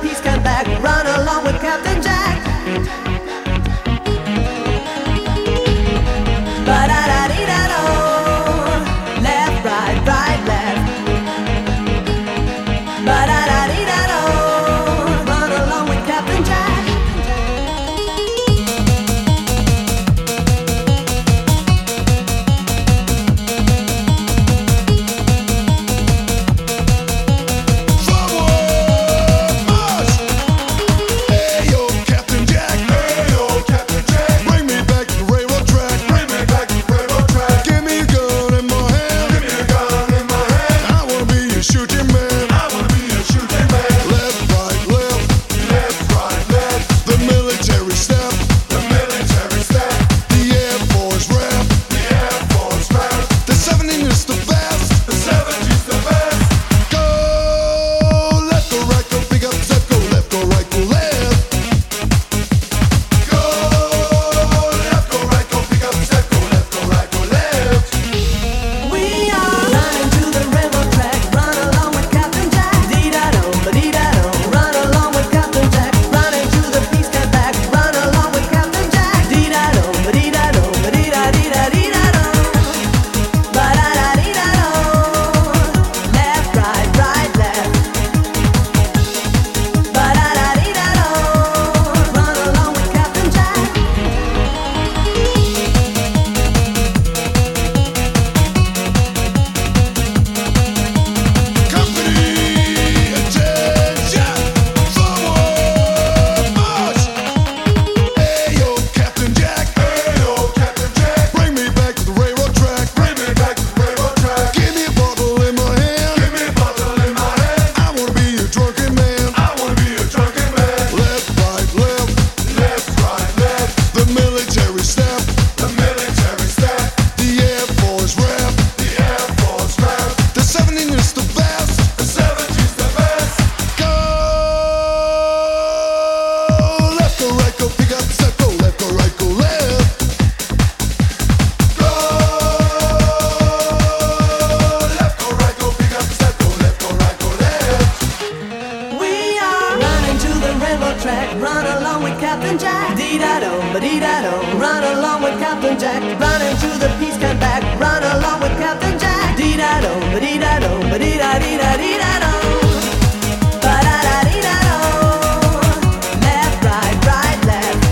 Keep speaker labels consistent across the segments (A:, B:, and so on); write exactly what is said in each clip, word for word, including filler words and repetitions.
A: peace come back. Run along with Captain Jack. Ba-da-da-dee-da-do. Left, right, right, left. Ba-da-da-dee-da-do. Run along with Captain Jack. Run along with Captain Jack. Dee-da-do, ba-dee-da-do. Run along with Captain Jack. Run into the peace come back. Run along with Captain Jack. Dee-da-do, ba-dee-da-do, ba-dee-da-dee-da-dee-da-do. Ba-da-da-dee-da-do. Left, right, right, left.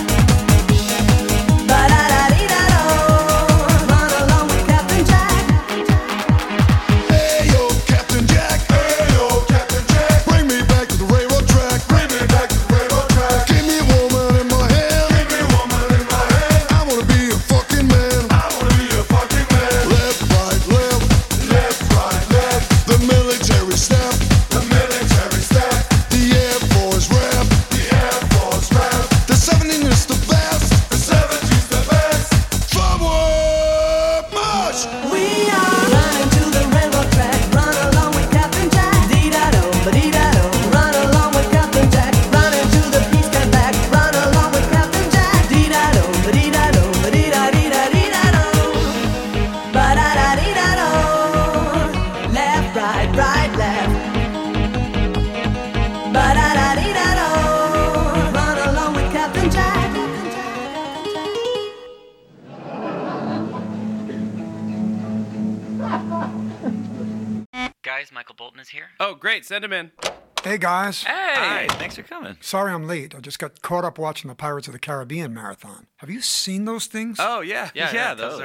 A: Ba-da-da-dee-da-do. Run along with Captain Jack.
B: Hey yo, Captain Jack. Hey yo, Captain Jack. Bring me back to the railroad track. Bring me back to the railroad track. Give me a woman in my hand. Give me a woman in my hand. I wanna be a fucking man. I wanna be a fucking man. Left, right, left. Left, right, left. The military step. The military step. The Air Force rap. The Air Force rap. The seventeen is the best. The seventies the best. Forward march.
A: We are running to the railroad track. Run along with Captain Jack. Dee-da-do, ba-dee-da-do. Run along with Captain Jack. Run into the peace come back. Run along with Captain Jack. Dee-da-do, ba-dee-da-do, ba-dee-da-dee-da-dee-da-do. Ba-da-da-dee-da-do. Left, right, right, left. Ba-da-da-dee-da-do. Run along with Captain Jack.
C: Guys, Michael Bolton is here.
D: Oh, great. Send him in.
E: Hey, guys.
C: Hey, Hi, thanks for coming.
E: Sorry I'm late. I just got caught up watching the Pirates of the Caribbean marathon. Have you seen those things?
D: Oh, yeah.
C: Yeah, yeah, those,
D: totally.